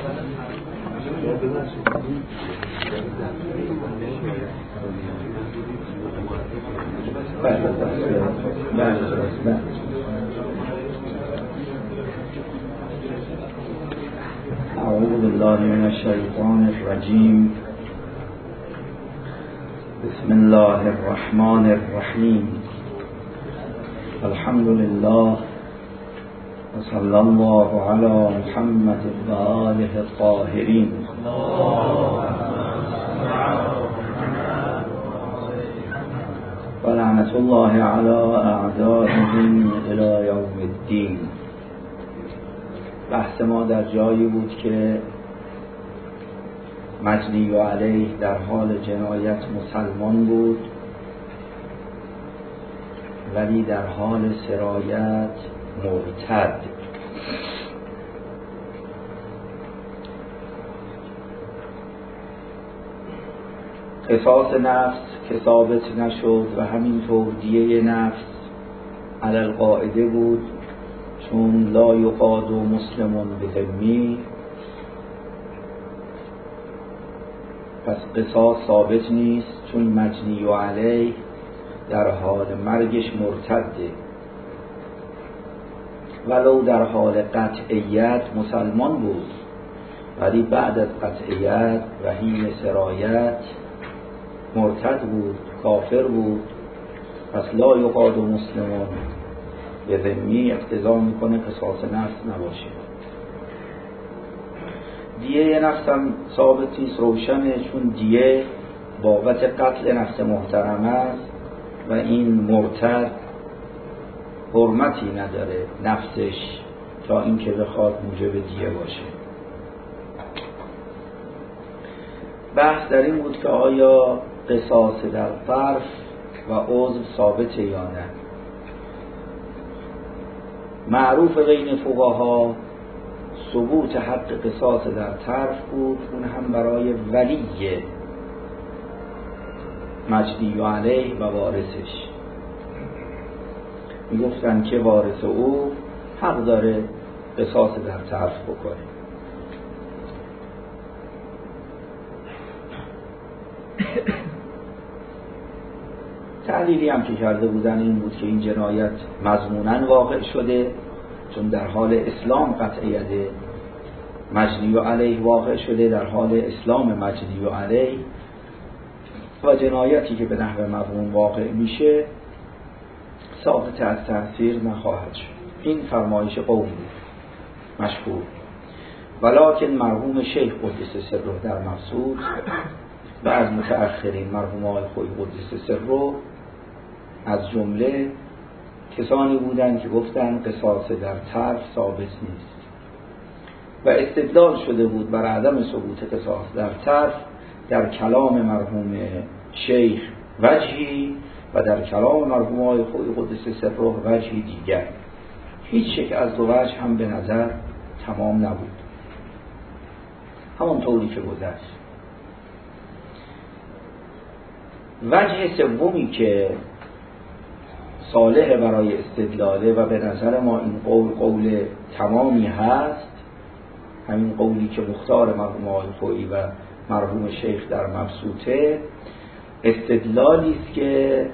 اعوذ بالله من الشیطان الرجیم. بسم الله الرحمن الرحیم. الحمد لله وصلی الله علی محمد و آله الطاهرین. و لعنت الله علی اعدائهم الی یوم الدین. بحث ما در جایی بود که مجنی و علیه در حال جنایت مسلمان بود، ولی در حال سرایت مرتد. قصاص نفس که ثابت نشد و همینطور دیه نفس علی القاعده بود، چون لا یقاد مسلم بذمی، پس قصاص ثابت نیست، چون مجنی و علیه در حال مرگش مرتده، ولو در حال قطعیت مسلمان بود، ولی بعد از قطعیت و حین سرایت مرتد بود، کافر بود. پس لا یقاد مسلم به ذمی اقتضا میکنه قصاص نفس نباشه. دیه نفس هم ثابت نیست، روشنه، چون دیه بابت قتل نفس محترم است و این مرتد حرمتی نداره نفسش تا اینکه بخواد موجب دیه باشه. بحث در این بود که آیا قصاص در طرف و عضو ثابته یا نه. معروف بین فقها ثبوت حق قصاص در طرف بود، اون هم برای ولی مجنی و علیه و وارثش. میگفتن که وارث او حق داره قصاص در طرف بکنه. تعلیلی هم که کرده بودن این بود که این جنایت مضموناً واقع شده، چون در حال اسلام قطعیت مجنی و علیه واقع شده، در حال اسلام مجنی و علیه، و جنایتی که به نحو مضمون واقع میشه ساقط از تأثیر نخواهد شد. این فرمایش قوم بود مشهور. ولکن مرحوم شیخ قدس سره در مبسوط و از متأخرین مرحوم آقای خویی قدس سره از جمله کسانی بودند که گفتن قصاص در طرف ثابت نیست و استدلال شده بود بر عدم ثبوت قصاص در طرف در کلام مرحوم شیخ وجهی و در کلام مرحوم آقای خویی قدس سره وجهی دیگر. هیچ یک از دو وجه هم به نظر تمام نبود، همون طوری که گذشت. وجه سومی که صالح برای استدلاله و به نظر ما این قول تمامی هست، همین قولی که مختار مرحوم آقای خویی و مرحوم شیخ در مبسوطه، استدلالی است که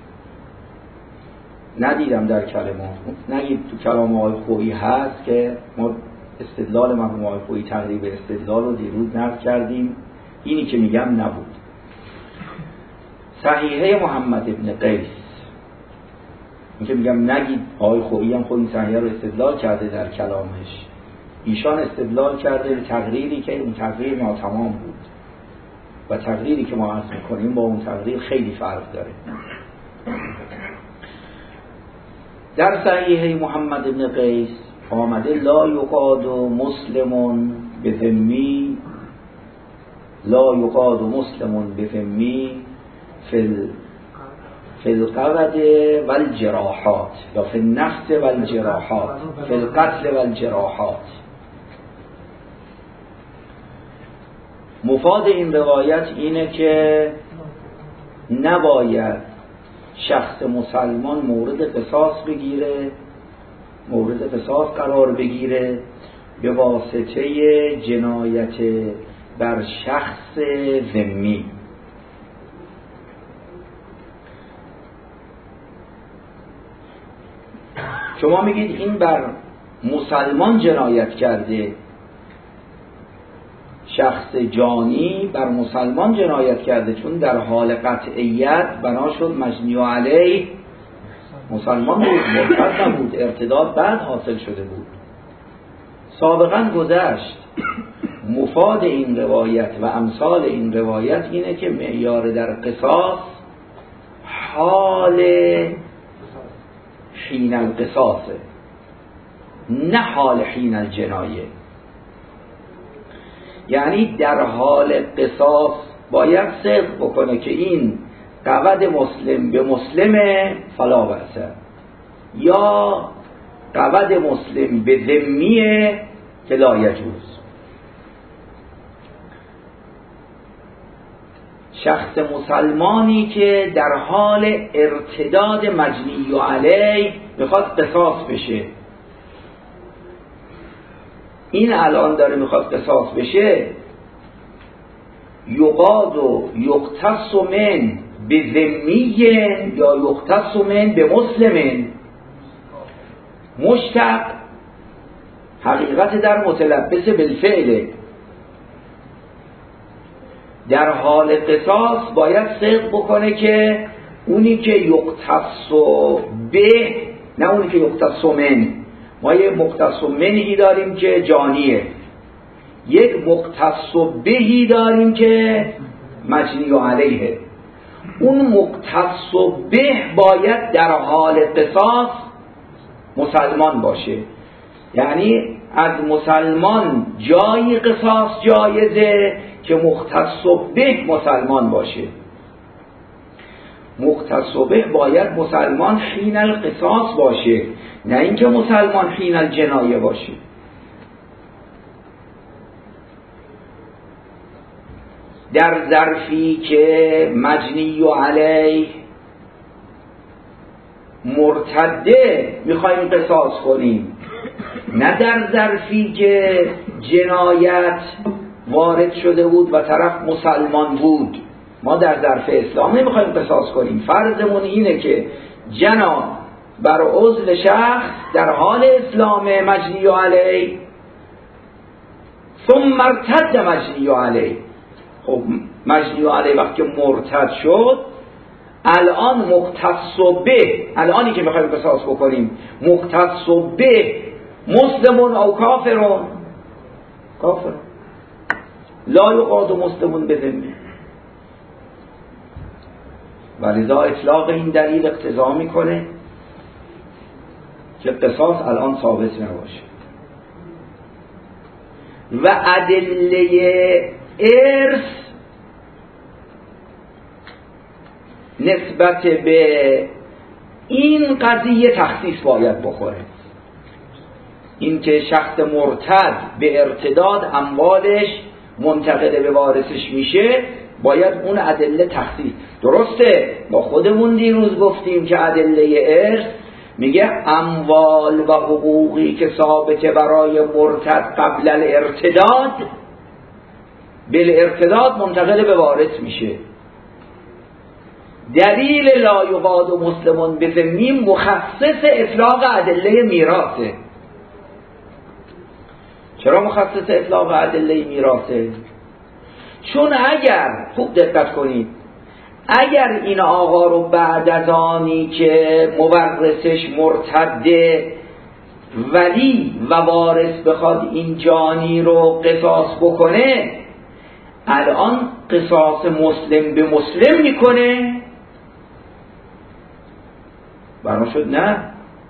ندیدم در کلمات، نگید تو کلام آقای خویی هست که ما استدلال مرحوم آقای خویی تقریب استدلال رو دیروز نقل کردیم. اینی که میگم نبود. صحیحه محمد ابن قیس، این که میگم نگید، آقای خویی هم خود این صحیحه رو استدلال کرده در کلامش. ایشان استدلال کرده به تقریری که اون تقریر ناتمام بود و تقریری که ما عرض میکنیم با اون تقریر خیلی فرق داره. در صحیحه محمد ابن قیس آمده لا یقاد مسلم بذمی، لا یقاد مسلم بذمی فی القبض والجراحات یا فی النفس والجراحات، فی القتل والجراحات. مفاد این روایت اینه که نباید شخص مسلمان مورد قصاص بگیره، مورد قصاص قرار بگیره به واسطه جنایت بر شخص ذمی. شما میگید این بر مسلمان جنایت کرده، شخص جانی بر مسلمان جنایت کرده، چون در حال قطعیت بنا شد مجنی علیه مسلمان بود، مرتد نبود، ارتداد بعد حاصل شده بود. سابقا گذشت. مفاد این روایت و امثال این روایت اینه که معیار در قصاص حال حین القصاصه، نه حال حین الجنایه. یعنی در حال قصاص باید صدق بکنه که این قود مسلم به مسلمه فلا بأسه، یا قود مسلم به ذمیه که لا یجوز. شخص مسلمانی که در حال ارتداد مجنی علیه میخواد قصاص بشه، این الان داره میخواد قصاص بشه، یقاد و یقتص من به ذمی یا یقتص من به مسلم، مشتق حقیقت در متلبس بالفعله. در حال قصاص باید صدق بکنه که اونی که یقتص به، نه اونی که یقتص من. ما یه مقتص منی داریم که جانیه، یک مقتص بهی داریم که مجنی علیه. اون مقتص به باید در حال قصاص مسلمان باشه، یعنی از مسلمان جایی قصاص جایزه که مختص به مسلمان باشه. مختص به باید مسلمان حین القصاص باشه، نه اینکه مسلمان حین الجنایه باشه. در ظرفی که مجنی علیه مرتده میخوایم قصاص کنیم، نه در ظرفی که جنایت وارد شده بود و طرف مسلمان بود. ما در ظرف اسلام نمیخوایم قصاص کنیم. فرضمون اینه که جنا بر عضو شخص در حال اسلام مجنی علیه، ثم مرتد مجنی علیه. خب مجنی علیه وقتی مرتد شد، الان مختص به، الانی که میخوایم قصاص بکنیم، مختص به مسلمون او کافرون، کافرون لا یقاد مسلمون بذمه. ولذا اطلاق این دلیل اقتضا میکنه که قصاص الان ثابت نباشه. و ادله ارث نسبت به این قضیه تخصیص باید بخوره. این که شخص مرتد به ارتداد اموالش منتقل به وارثش میشه، باید اون ادله تخصیص. درسته ما خودمون دیروز گفتیم که ادله ارث میگه اموال و حقوقی که ثابته برای مرتد قبل الارتداد، بالارتداد منتقل به وارث میشه. دلیل لا یقاد مسلمون بذمی مخصص اطلاق ادله میراثه. چرا مخصص اطلاق ادله میراثه؟ چون اگر خوب دقت کنید، اگر این آقا رو بعد از آنی که مورثش مرتده ولی و وارث بخواد این جانی رو قصاص بکنه، الان قصاص مسلم به مسلم میکنه؟ برام شد نه،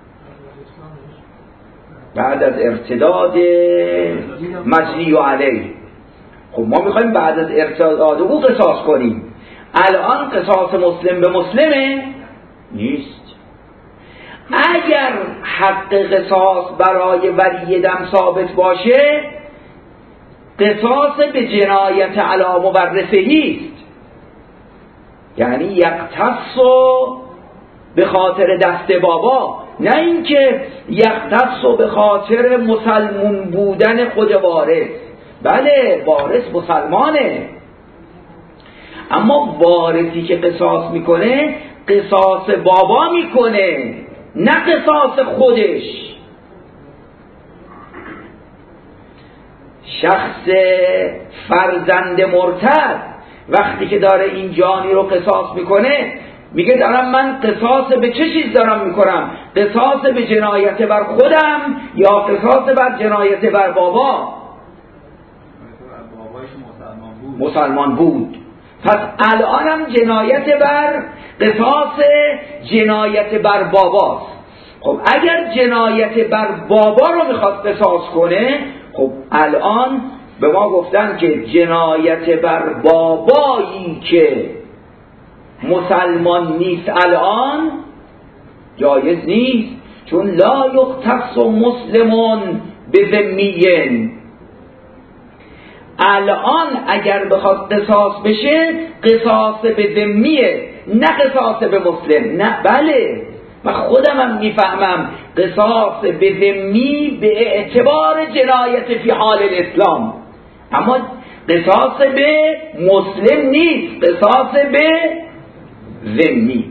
بعد از ارتداد مجنی علیه. خب ما میخوایم بعد از ارتداد او قصاص کنیم، الان قصاص مسلم به مسلمه؟ نیست. اگر حق قصاص برای ولی دم ثابت باشه، قصاص به جنایت علی مورثهی است، یعنی یقتص به خاطر دست بابا، نه اینکه یختص به خاطر مسلمون بودن خود وارث. بله وارث مسلمانه، اما وارثی که قصاص میکنه قصاص بابا میکنه نه قصاص خودش. شخص فرزند مرتد وقتی که داره این جانی رو قصاص میکنه میگه دارم من قصاص به چه چیز دارم میکنم؟ قصاص به جنایت بر خودم یا قصاص بر جنایت بر بابا؟ مسلمان بود. پس الانم جنایت بر قصاص جنایت بر باباست. خب اگر جنایت بر بابا رو میخواد قصاص کنه، خب الان به ما گفتن که جنایت بر بابایی که مسلمان نیست الان جایز نیست، چون لا یختص مسلمون بذمیین. الان اگر بخواد قصاص بشه قصاص به ذمیه نه قصاص به مسلم. نه بله من خودم هم میفهمم قصاص به ذمی به اعتبار جنایت فی حال الاسلام، اما قصاص به مسلم نیست، قصاص به ذمی.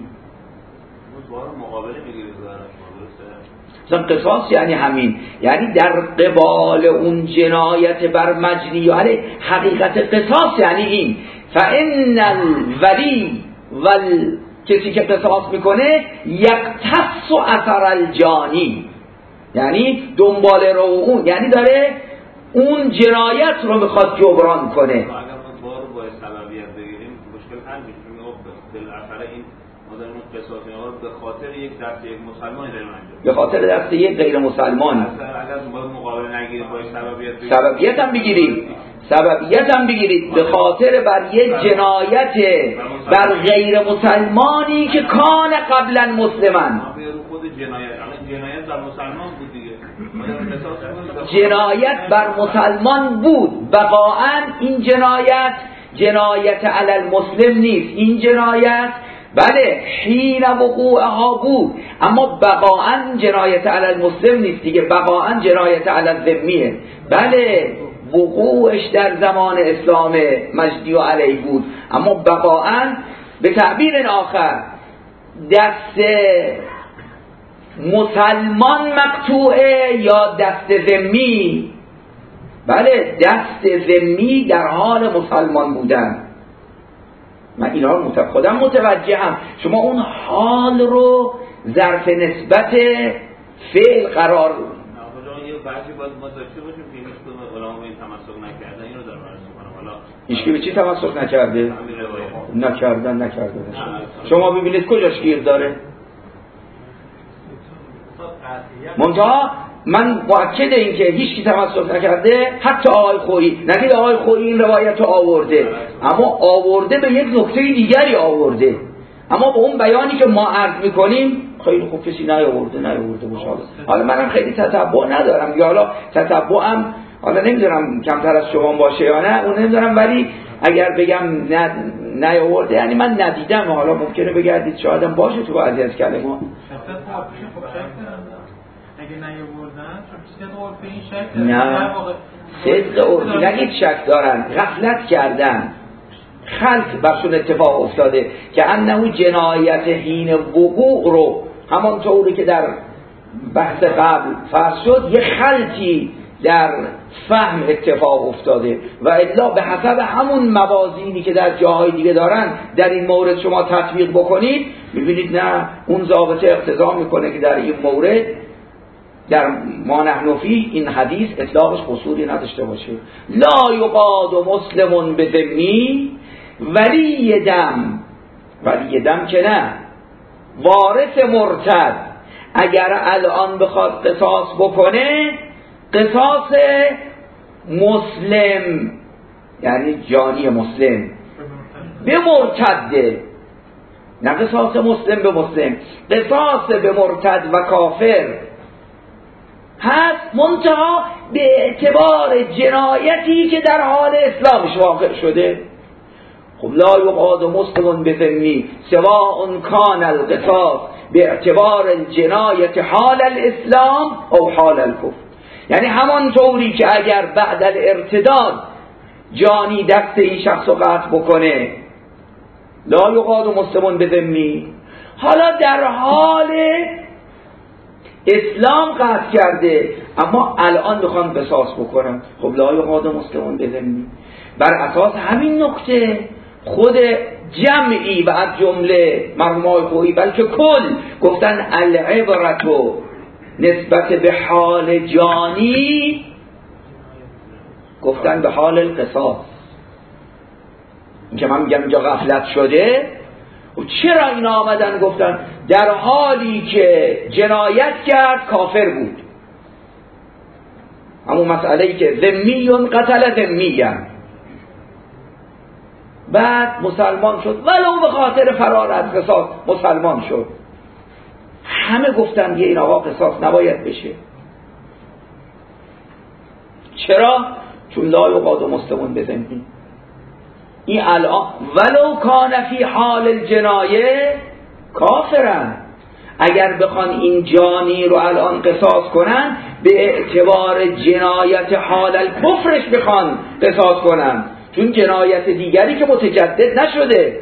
قصاص یعنی همین، یعنی در قبال اون جنایت بر مجنی علیه حقیقت قصاص یعنی این فإن الولی کسی که قصاص میکنه یقتص اثر الجانی، یعنی دنبال رو اون، یعنی داره اون جنایت رو میخواد جبران کنه. اگر ما بار با سببیت بگیریم مشکل حل میشه. بالاخره این مادر اون قصاص ها به خاطر یک دست یک مسلمانی داریم انجام، به خاطر دست یک غیر مسلمانی. اگر ما مقابله نگیریم با سببیت هم بگیرید به خاطر بر یک جنایت بر غیر مسلمانی که کان قبلا مسلمان. جنایت بر مسلمان بود دیگه، جنایت بر مسلمان بود، بقاعا این جنایت علی المسلم نیست. این جنایت بله حین وقوعها بود، اما بقاعا جنایت علی المسلم نیست دیگه، بقاعا جنایت علی الذمیه. بله وقوعش در زمان اسلام مجدی و علیه بود، اما بقاعا به تعبیر آخر دست مسلمان مقطوعه یا دست ذمی. بله دست ذمی در حال مسلمان بودن. من اینا رو خودم متوجهم. شما اون حال رو ظرف نسبت فعل قرار بعضی باید ما داشته باشیم که هیچ کدوم علما به این تمسک نکردن. اینو دارم عرض می‌کنم. حالا هیچ به چی تمسک نکرده؟ نکردن. شما ببینید کجاش گیر داره؟ منتها من مؤکد این که هیچ کی تمسک نکرده، حتی آقای خویی. نگید آقای خویی این روایت رو آورده، اما آورده به یک نکته دیگری آورده، اما به اون بیانی که ما عرض می‌کنیم خیلی خوب کسی نیاورده باشه. حالا منم خیلی تتبع ندارم، یا حالا تتبعم حالا نمیدونم کمتر از شما باشه یا نه، اون نمیدونم، ولی اگر بگم نیاورده یعنی من ندیدم. حالا ممکنه بگردید شایدم باشه تو بعضی از کلمات. اگه نیاوردن صدق عرفی نگید شک دارن، غفلت کردن، خلط برشون اتفاق افتاده که انه جنایت حین وقوع رو همانطوری که در بحث قبل فرض شد یه خلطی در فهم اتفاق افتاده و الا به حسب همون موازینی که در جاهای دیگه دارن در این مورد شما تطبیق بکنید میبینید نه اون ضابطه اقتضا میکنه که در این مورد در ما نحن فی این حدیث اطلاقش قصوری نداشته باشه. لا یقاد مسلمون به ذمی ولی دم که نه، وارث مرتد اگر الان بخواد قصاص بکنه قصاص مسلم یعنی جانی مسلم به مرتده، نه قصاص مسلم به مسلم، قصاص به مرتد و کافر هست، منتها به اعتبار جنایتی که در حال اسلامش واقع شده. خب لا یقاد مسلم بذمی سواء کان القصاص به اعتبار جنایت حال الاسلام او حال الکفر. یعنی همان طوری که اگر بعد الارتداد جانی دست این شخص رو قطع بکنه لا یقاد مسلمون به ذمی، حالا در حال اسلام قطع کرده اما الان بخوان قصاص بکنن، خب لا یقاد مسلمون به ذمی. بر اساس همین نکته خود جمعی و از جمله مرحومای خویی بلکه کل گفتن العبرتو نسبت به حال جانی گفتن به حال القصاص. این که من میگم اینجا غفلت شده و چرا اینا آمدن گفتن در حالی که جنایت کرد کافر بود، همون مسئله‌ای که ذمیون قتل ذمیان، بعد مسلمان شد ولو به خاطر فرار از قصاص مسلمان شد، همه گفتن دیگه این آقا قصاص نباید بشه. چرا؟ چون لا یقاد مسلمون به ذمی. این الان ولو کان فی حال الجنایه کافرن، اگر بخوان این جانی رو الان قصاص کنن به اعتبار جنایت حال الکفرش بخوان قصاص کنن، چون جنایت دیگری که متجدد نشده.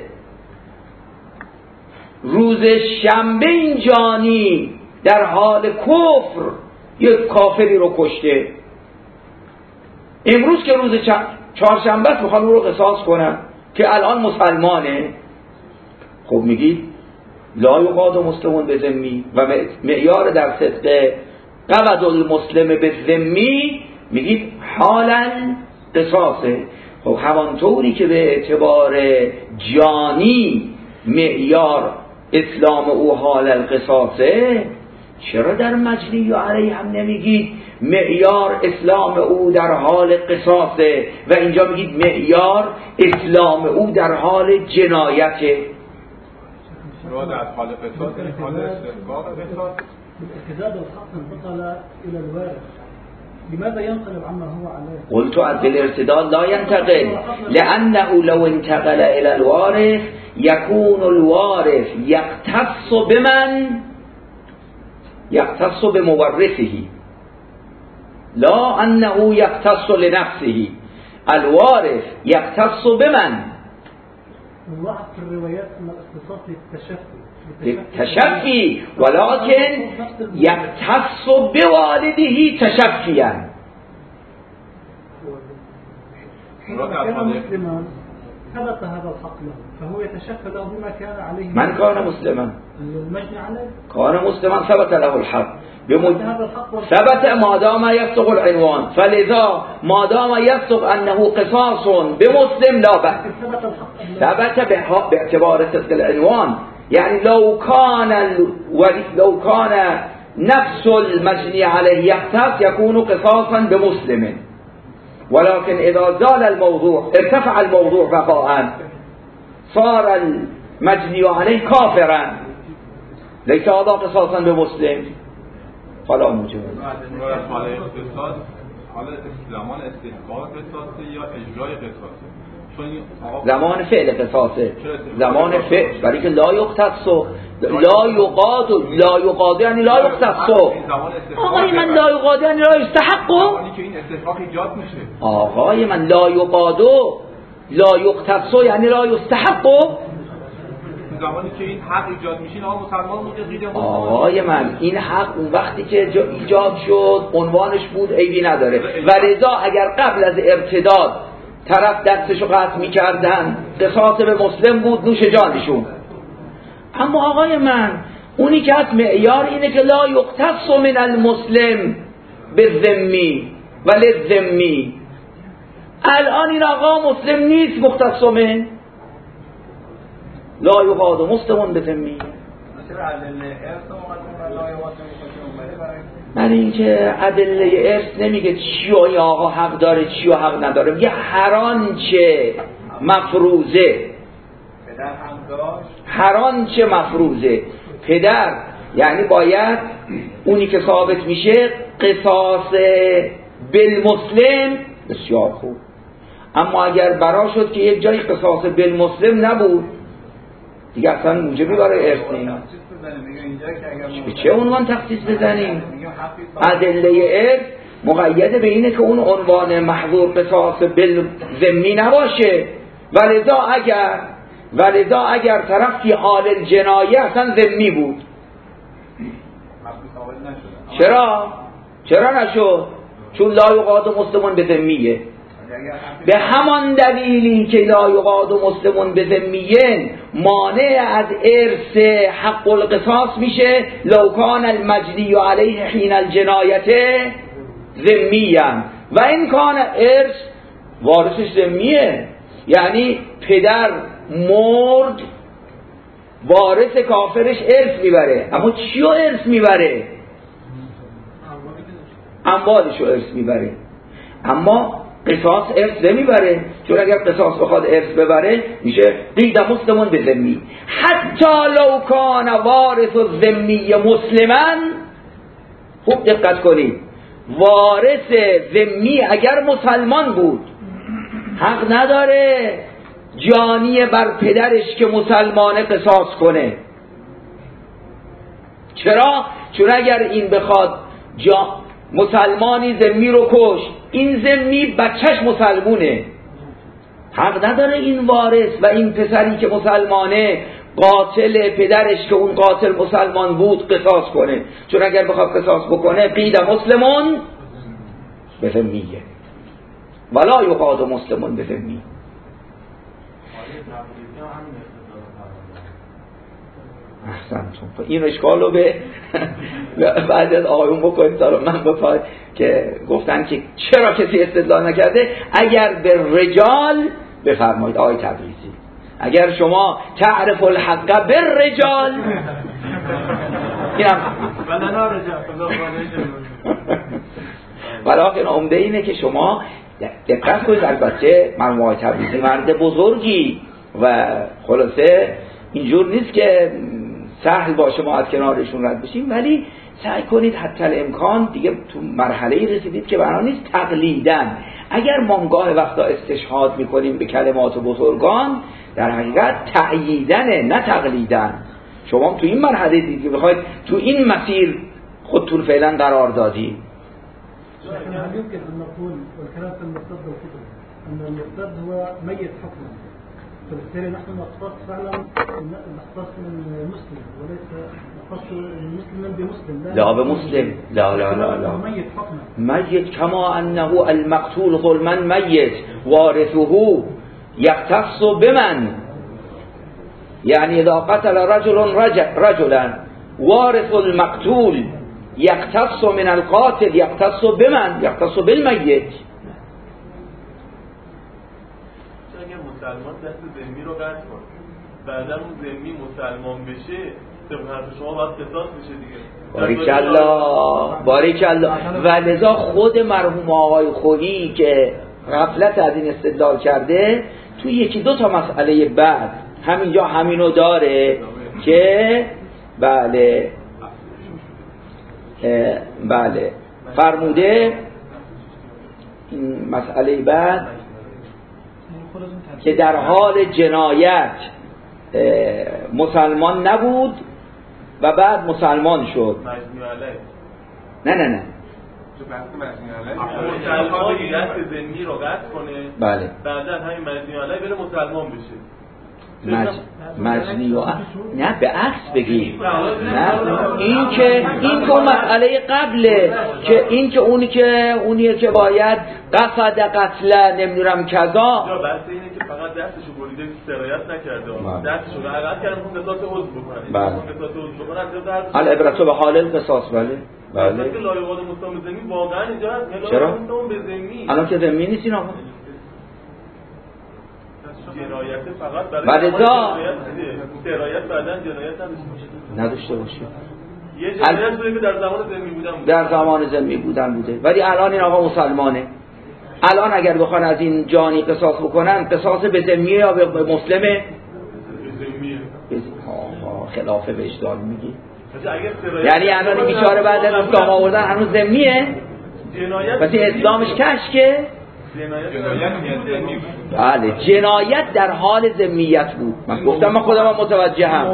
روز شنبه این جانی در حال کفر یک کافری رو کشته، امروز که روز چهارشنبه است میخوان او رو قصاص کنن که الان مسلمانه. خب میگید لا یقاد مسلمون به ذمی و معیار در صدق قبض المسلم به ذمی میگید حالا قصاصه. خب همانطوری که به اعتبار جانی معیار اسلام او حال القصاصه، چرا در مجنی و علیه هم نمیگید معیار اسلام او در حال قصاصه و اینجا میگید معیار اسلام او در حال جنایته؟ رو در حال قصاص حال استحقاق قصاص ارتداد الحق انتقل الى الوارث، لماذا ينقلب عما هو عليه؟ قلت بالارتداد لا ينتقل لأنه لو انتقل إلى الوارث يكون الوارث يختص بمن يختص بمورثه لا أنه يختص لنفسه. الوارث يختص بمن؟ نلاحظ في الروايات أن الاختصاص للتشفي ولكن يختص بوالده تشفيا. كان مسلما ثبت هذا الحق له فهو يتشفى له بما كان عليه. من كان مسلما؟ المجني عليه كان مسلما ثبت له الحق ثبت ما دام يصدق العنوان، فلذا ما دام يصدق أنه قصاص بمسلم لا بأس ثبت باعتبار صدق العنوان. يعني لو كان نفس المجني عليه يختص يكون قصاصا بمسلم، ولكن إذا زال الموضوع ارتفع الموضوع بقاء صار المجني عليه كافرا ليس هذا قصاصا بمسلم فلا موجب. حالا زمان استحقاق قصاصه یا اجرای قصاصه؟ زمان فعل قصاصه، زمان فعل، برای که لا یختص لا یقاد یعنی لا یختص. آقای من لا یقاد یعنی لا یستحق. زمانی که این استحقاق ایجاد میشه. آقای من لا یقاد لا یختص یعنی لا یستحق. زمانی که این حق ایجاد میشه آقا مسلمان میگه. آقای من این حق اون وقتی که ایجاد شد عنوانش بود عیبی نداره، و لذا اگر قبل از ارتداد طرف دستشو قطع میکردن قصاص به مسلم بود نوش جانشون. اما آقای من اونی که از معیار اینه که لا یختص من المسلم به ذمی و للذمی. الان این آقا مسلم نیست مختص من لا یقاد مسلمون به ذمی. من اینکه ادله ارث نمیگه چی و این آقا حق داره چی و حق نداره، میگه هر آنچه مفروضه، هر آنچه مفروضه پدر، یعنی باید اونی که ثابت میشه قصاص بالمسلم. بسیار خوب، اما اگر برا شد که یک جای قصاص بالمسلم نبود، دیگه اصلا موجبی برای ارث نیست. به چه عنوان تخصیص بزنیم؟ ادله ارث مقید به اینه که اون عنوان محظور قصاص بالذمی نباشه. ولذا اگر طرف فی حال الجنایه اصلا ذمی بود. چرا نشد؟ چون لا یقاد مسلمون به ذمیه. به همان دلیلی که لا یقاد مسلمون به ذمیه مانع از ارث حق القصاص میشه لو کان المجنی علیه حین الجنایت ذمیه و این کان ارث وارثش ذمیه. یعنی پدر مرد وارث کافرش ارث میبره، اما چیو ارث میبره؟ اموالشو ارث میبره. اما قصاص ارث نمیبره، چون اگر قصاص بخواد ارث ببره میشه قید مسلمون به ذمی. حتی لو کان وارث الذمی مسلما، خوب دقت کنید، وارث ذمی اگر مسلمان بود حق نداره جانی بر پدرش که مسلمانه قصاص کنه. چرا؟ چون اگر این بخواد مسلمانی ذمی رو کش، این ذمی بچهش مسلمونه، حق نداره این وارث و این پسری که مسلمانه قاتل پدرش که اون قاتل مسلمان بود قصاص کنه، چون اگر بخواد قصاص بکنه قید مسلمون به ذمیه ولا یقاد مسلمون به ذمی. احسنتون. این اشکال رو به بعد از آیون بکنید تا من بفاید که گفتن که چرا کسی استدلال نکرده. اگر به رجال بفرمایید آیه تبریزی، اگر شما تعرف الحق بالرجال اینم ولیکن عمده اینه که شما دقت کنید. البته مرحوم آقای تبریزی مرد بزرگی و خلاصه اینجور نیست که سهل باشه ما از کنارشون رد بشیم، ولی سعی کنید حتی الامکان دیگه تو مرحله رسیدید که بنا نیست تقلیدن. اگر ما گاه وقتا استشهاد میکنیم به کلمات بزرگان در حقیقت تأییدنه نه تقلیدن. شما تو این مرحله دیدید که بخواید تو این مسیر خودتون فعلا قرار دادی. يمكن أن نقول والكلام في المرتد والكتب أن المرتد هو ميت حكما، فبالتالي نحن نختص فعلا نختص من مسلم وليس نختص المسلم بمسلم. لا بمسلم، لا ميت حكما، ميت كما أنه المقتول ظلما ميت وارثه يختص بمن، يعني إذا قتل رجلا وارث المقتول يختص من القاتل يختص بمن؟ يختص بالميت. اگه مسلمان دست ذمی رو قطع کنه بعدا اون ذمی مسلمان بشه طبق حرف شما باید قصاص بشه دیگه. باریکالله. و لذا خود مرحوم آقای خودی که غفلت از این استدلال کرده تو یکی دو تا مسئله بعد همینجا همینو داره که بله فرموده این مسئله بعد که در حال جنایت مسلمان نبود و بعد مسلمان شد. نه مسلمان دست ذمی رو قطع کنه بله بعدا همین مجنی علیه بره مسلمان بشه. مجنی نه به عکس بگی. نه این که مسئله قبله که این که اونیه که باید قصد قتل نمیدونم کذا. یا بحث اینه که فقط دستشو بریده سرایت نکرده دستشو غلط کرده اون قصاص عضو بکنه. بله العبرت به حال القصاص. بله که لایقات مسلم زمین واقعا اینجا هست. چرا؟ به زمین الان که زمین نیست این آقا جنایت فقط برای سرایت بعدن جنایت نداشته باشه. یه جنایت بوده که در زمان ذمی بودن در زمان ذمی بوده ولی الان این آقا مسلمانه. الان اگر بخوان از این جانی قصاص بکنن قصاص به ذمیه یا به مسلمه؟ به ذمیه. خلاف وجدان میگی. یعنی الان بیچاره بعد از اسلام آوردن هنوز ذمیه؟ پس اسلامش کشکه؟ بله جنایت در حال ذمیت بود. من گفتم من خودم متوجهم.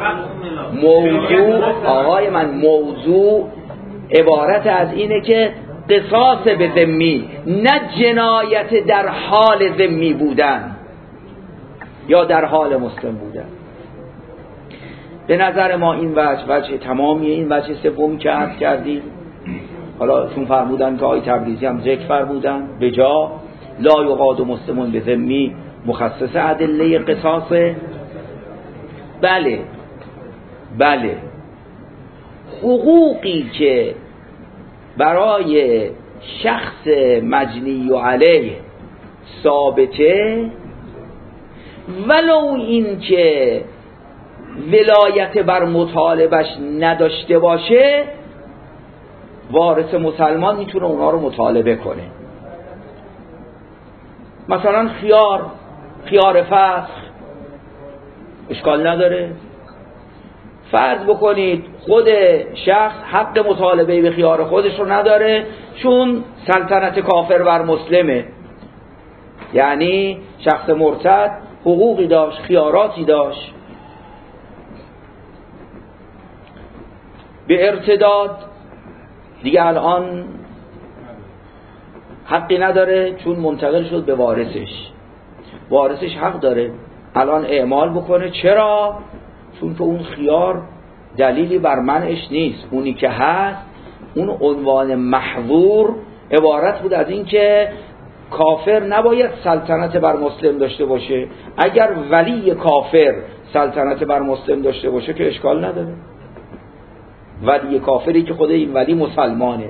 موضوع آقای من موضوع عبارت از اینه که قصاص به ذمی، نه جنایت در حال ذمی بودن یا در حال مسلم بودن. به نظر ما این وجه تمامیه. این وجه سوم که عرض کردیم، حالا چون فرمودن که آقای تبریزی هم ذکر فرمودن به جا لا یقاد مسلمون به ذمی مخصص ادله قصاصه. بله حقوقی که برای شخص مجنی علیه ثابته، ولو این که ولایت بر مطالبش نداشته باشه، وارث مسلمان میتونه اونا رو مطالبه کنه. مثلا خیار فسخ اشکال نداره. فرض بکنید خود شخص حق مطالبه به خیار خودش رو نداره چون سلطنت کافر بر مسلمه، یعنی شخص مرتد حقوقی داشت، خیاراتی داشت. به ارتداد دیگه الان حقی نداره چون منتقل شد به وارثش حق داره الان اعمال بکنه. چرا؟ چون که اون خیار دلیلی بر منعش نیست. اونی که هست اون عنوان محظور عبارت بود از این که کافر نباید سلطنت بر مسلم داشته باشه. اگر ولی کافر سلطنت بر مسلم داشته باشه که اشکال نداره. ولی کافری که خود این ولی مسلمانه.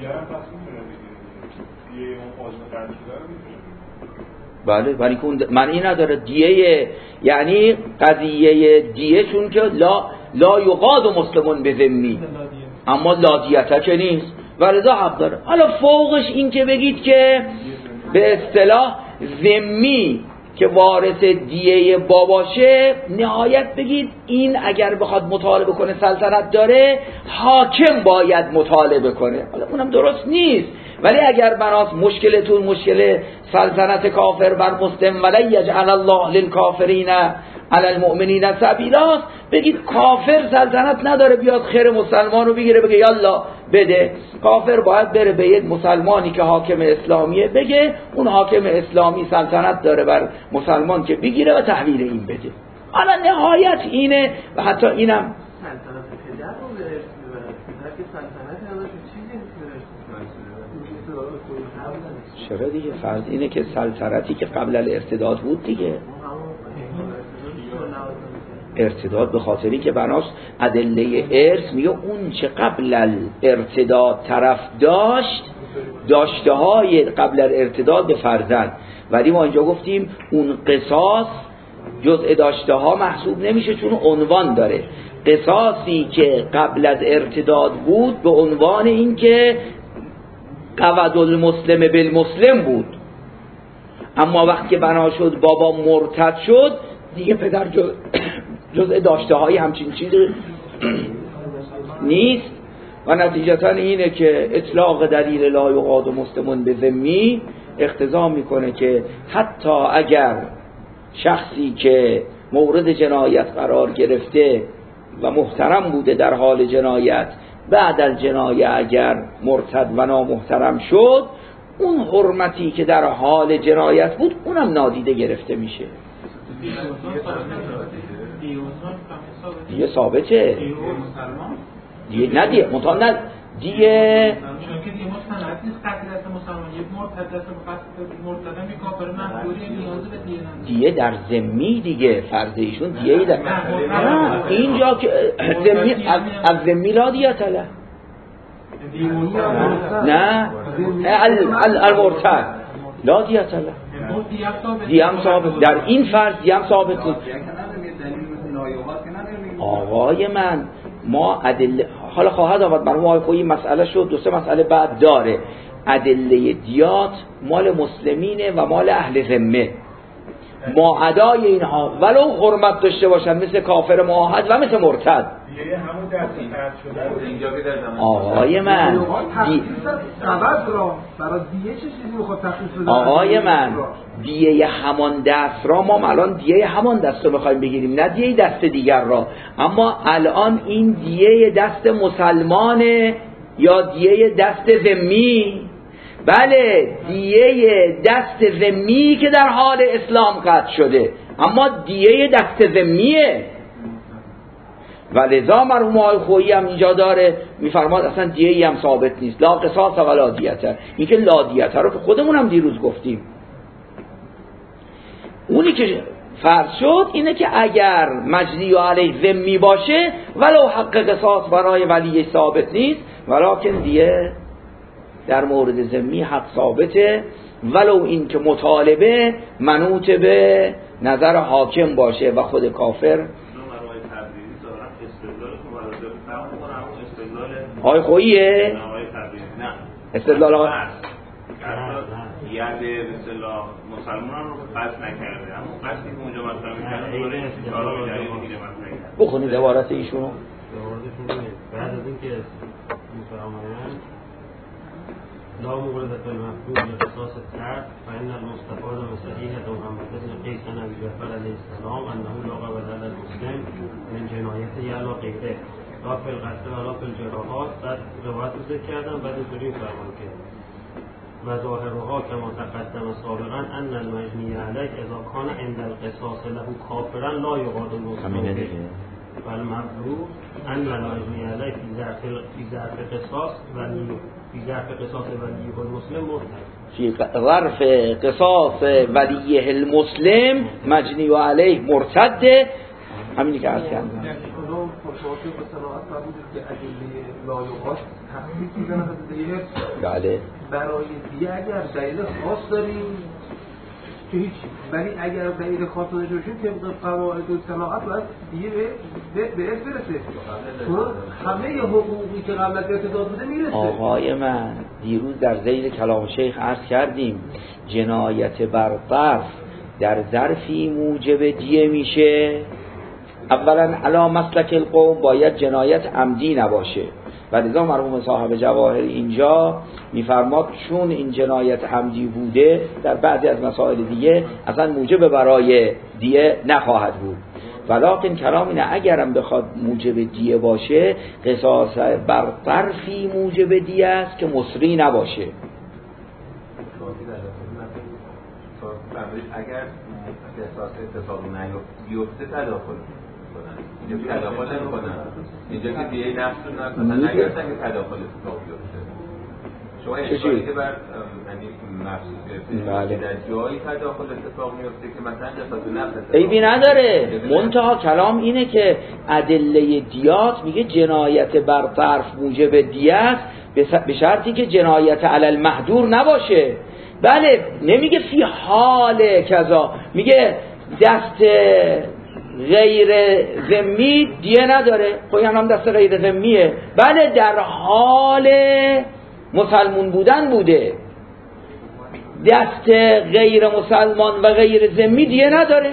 بله ولی که معنی نداره دیه، یعنی قضیه دیه چون که لا یقاد مسلمون به ذمی، اما لا دیته که نیست و لذا حق داره. حالا فوقش این که بگید که به اصطلاح ذمی که وارث دیه باباشه، نهایت بگید این اگر بخواد مطالبه کنه سلطنت داره، حاکم باید مطالبه کنه. حالا اونم درست نیست، ولی اگر بناس مشکلتون مشکل سلطنت کافر بر مسلم ولی یجعل الله للکافرین علی المؤمنین سبیلا، بگید کافر سلطنت نداره بیاد خیر مسلمان رو بگیره بگه یالا بده. کافر باید بره به یک مسلمانی که حاکم اسلامیه بگه اون حاکم اسلامی سلطنت داره بر مسلمان که بگیره و تحویل این بده. حالا نهایت اینه و حتی اینم سلطنت پدر رو به ارث میبرد که سلطنت نداشت چیزی نیست. چرا دیگه؟ فرض اینه که سلطنتی که قبل الارتداد بود دیگه، ارتداد به خاطری که بناس ادله ارث میگه اون چه قبل الارتداد طرف داشته های قبل الارتداد به فرزند، ولی ما اینجا گفتیم اون قصاص جزء داشته ها محسوب نمیشه چون عنوان داره. قصاصی که قبل از ارتداد بود به عنوان این که قود المسلم بالمسلم بود، اما وقتی که بنا شد بابا مرتد شد دیگه پدر جزء داشته های همچین چیزی نیست و نتیجتا اینه که اطلاق دلیل لا یقاد مسلمون به ذمی اقتضا میکنه که حتی اگر شخصی که مورد جنایت قرار گرفته و محترم بوده در حال جنایت، بعد از جنایت اگر مرتد و نامحترم شد، اون حرمتی که در حال جنایت بود اونم نادیده گرفته میشه. دیگه ثابته دیگه ندیه مطمئن نه دیگه دیگه در ذمی دیگه فرض ایشون دیگه در اینجا که ذمی از ذمی لا دیت له نه المرتد لا دیت له دیم ثابت در این فرض دیم ثابت نیست. آقای من ما ادله حالا خواهد آمد برای ما این مسئله شد، دو سه مسئله بعد داره. ادله دیات مال مسلمینه و مال اهل ذمه. ما ادای اینها ولو حرمت داشته باشن، مثل کافر معاهد و مثل مرتد. دیگه همون دست شده اینجا که در زمان آقای من آقای من دیه همان دست را ما الان دیه همان دست رو میخوایم بگیریم، نه دیه دست دیگر را. اما الان این دیه دست مسلمانه یا دیه دست ذمی؟ بله، دیه دست ذمی که در حال اسلام قطع شده، اما دیه دست ذمیه. و لذا مرحوم آقای خویی هم اینجا داره میفرماد اصلا دیه‌ای هم ثابت نیست، لا قصاص و لا دیته. این که لا دیته رو که خودمون هم دیروز گفتیم. اونی که فرض شد اینه که اگر مجنی و علیه ذمی باشه ولو حق قصاص برای ولی ثابت نیست، ولکن دیه در مورد ذمی حق ثابته، ولو این که مطالبه منوط به نظر حاکم باشه و خود کافر. آقای خوییه؟ استدلال آقای یاد به اصطلاح مسلمان رو قصد نکرده، اما قصدی که اونجا مطرح می‌کنه دوره اشاره به دلیل دیگه مطرح کرده. بخونید عبارت ایشونو. بعد از اینکه می‌فرمایند لا مورد المفعول لقصاص الترك فإن المستفاد من صحيحة محمد بن قيس عن أبي جعفر عليه السلام أنه لا قبل على المسلم من جنايته على غيره لا في القتل ولا في الجراحات. بعد روایت رو ذکر کردم، بعد اینطوری فرمان که مظاهرها كما تقدم سابقا أن المجني عليه إذا كان عند القصاص له كافرا لا يقاد المسلم به والمبلوغ أن المجني عليه في ظرف قصاص ولی في ظرف قصاص ولیه المسلم مرتد. في ظرف قصاص ولیه المسلم مجنی و علیه مرتد. همینی که عرض کردم. بله. برای دیگه اگر دلیل خاص داریم که هیچ، ولی اگر دلیل خاص داشته باشیم که قواعد و صناعت باید دیگه به ارث برسه، همه حقوقی که قبل از ارتداد بوده میرسه. آقای من دیروز در ذیل کلام شیخ عرض کردیم جنایت بر طرف در ظرفی موجب دیه میشه. اولا علی مسلک القوم باید جنایت عمدی نباشه و لذا مرحوم صاحب جواهر اینجا میفرماد چون این جنایت عمدی بوده در بعضی از مسائل دیگه اصلا موجب برای دیه نخواهد بود. ولکن کلام اینه اگرم بخواد موجب دیه باشه قصاص بر طرفی موجب دیه است که مصری نباشه. اگر قصاص اتفاق نیفته تداخل اینجا تداخل نمی‌کنن، اینجا که دیگه نفس رو نکنن نگرفتن که تداخل اتفاق بیفته. شما اشکالی که بر یعنی مفسوس در جایی تداخل اتفاق میفته که مثلا قصاص نفس عیبی نداره، منتها کلام اینه که ادله دیات میگه جنایت بر طرف موجب دیه است به شرطی که جنایت علی المحظور نباشه. بله، نمیگه فی حال کذا، میگه دست غیر ذمی دیه نداره. خب این هم دست غیر ذمیه. بله، در حال مسلمون بودن بوده. دست غیر مسلمان و غیر ذمی دیه نداره.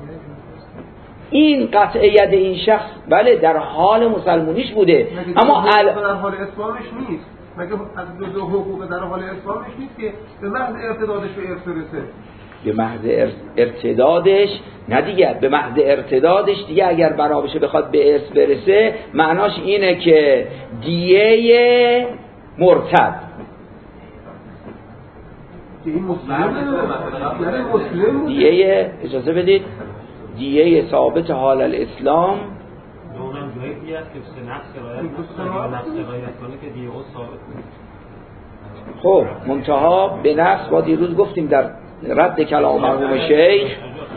این قطع ید این شخص بله در حال مسلمونیش بوده، اما در حال اسلامش نیست. مگه از دو حقوق در حال اسلامش نیست که به محض ارتدادش به ارث برسه؟ به محض ارتدادش نه دیگه، به محض ارتدادش دیگه اگر بنا بشه بخواد به ارث برسه معناش اینه که دیه مرتد دیه اجازه بدید دیه ثابت حال الاسلام اونم جایی دیگه است که نفس رعایت کنه که دیه او ثابت کنه. خب منتها به نفس با دیروز گفتیم در رد کلام مرحوم شیخ.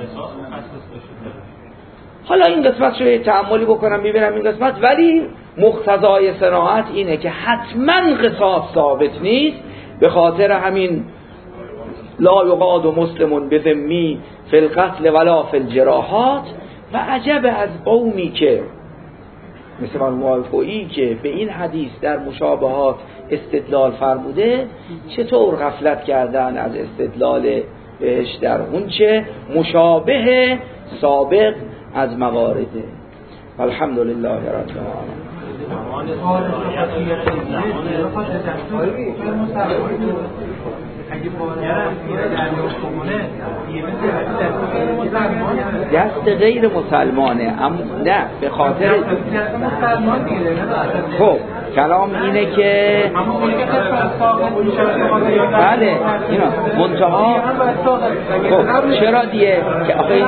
حالا این قسمت رو تأملی بکنم ببینم این قسمت، ولی مقتضای صراحت اینه که حتما قصاص ثابت نیست. به خاطر همین لا یقاد مسلم بذمی فی القتل ولا فی الجراحات. و عجب از قومی که مثل مرحوم خویی که به این حدیث در مشابهات استدلال فرموده چطور غفلت کردن از استدلال بهش در اون چه مشابه سابق از موارده. الحمدلله رب العالمین. دست غیر مسلمانه، اما نه به خاطر خب کلام اینه که بله اینا منتها خب چرا دیگه که آخه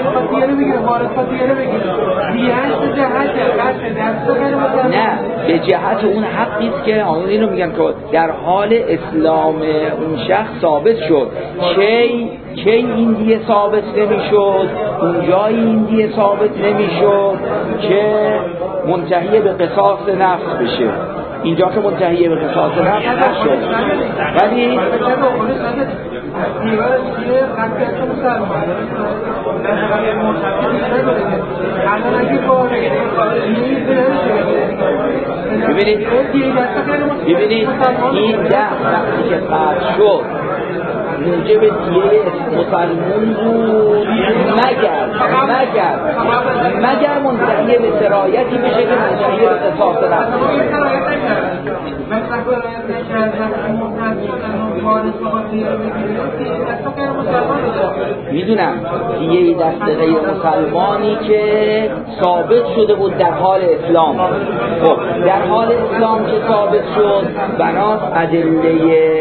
نه به جهت اون حقی است که آن اینو میگن که در حال اسلام اون شخص ثابت شد چه این دیه ثابت نمیشد، اونجای این دیه ثابت نمیشد که منتهی به قصاص نفس بشه. اینجا که منتهی به قصاص نفس نشد، ولی ببینید این ده وقتی که قطع شد موجب دیه مسلمون بود مگر منتهی به سرایتی بشه که منتهی به قصاص نفس. میدونم دیه دست غیر مسلمانی که ثابت شده بود در حال اسلام. خب در حال اسلام که ثابت شد بناس ادله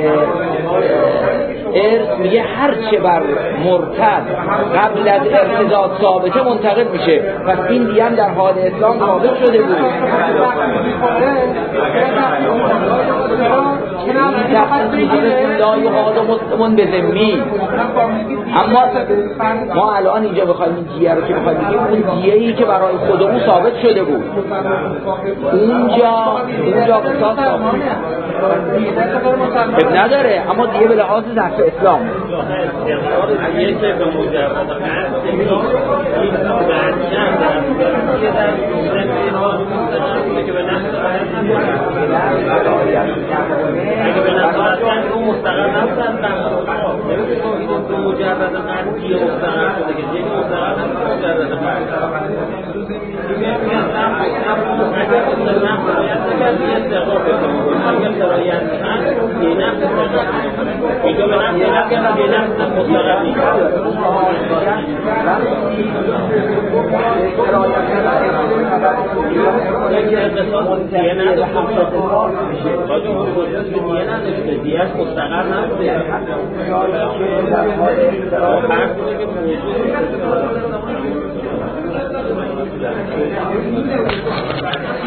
ارث میگه هر چه بر مرتد قبل از ارتداد ثابته منتقل میشه، پس این دیگه هم در حال اسلام ثابت شده بود. لا یقاد مسلمون به ذمی. اما ما الان اینجا بخوایم این دیه رو که بخوایم بگیم اون دیه‌ای که برای خودمون ثابت شده بود اونجا قصاص اب نداره، اما دیگه به لحاظ ظرف اسلام دیگه که به مجرد که به نفس اگه به نظارت کنی اون مستقر نبودن نمیشه که این به مجرد قرضی مستقر شده که دیگه مستقر نبود مجرد قرضی اگر سرایت هست یه نفس اینجا به نفس یه نفس مستقر نیست. یکی اقتصاد دیگه نداشته باید اون خودش دیگه نداشته دیگه مستقر نبوده هر کنه که موجود